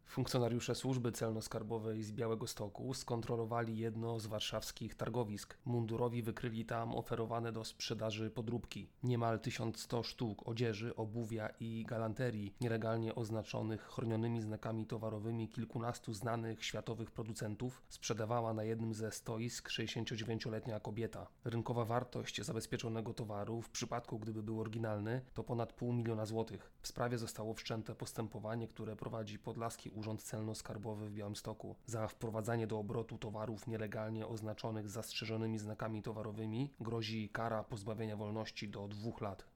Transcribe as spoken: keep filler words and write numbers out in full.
Funkcjonariusze służby celno-skarbowej z Białegostoku skontrolowali jedno z warszawskich targowisk. Mundurowi wykryli tam oferowane do sprzedaży podróbki. Niemal tysiąc sto sztuk odzieży, obuwia i galanterii nielegalnie oznaczonych chronionymi znakami towarowymi kilkunastu znanych światowych producentów sprzedawała na jednym ze stoisk sześćdziesięciodziewięcioletnia kobieta. Rynkowa wartość zabezpieczonego towaru, w przypadku gdyby był oryginalny, to ponad pół miliona złotych. W sprawie zostało wszczęte postępowanie, które prowadzi Podlaski Urząd Celno-Skarbowy w Białymstoku. Za wprowadzanie do obrotu towarów nielegalnie oznaczonych z zastrzeżonymi znakami towarowymi grozi kara pozbawienia wolności do dwóch lat.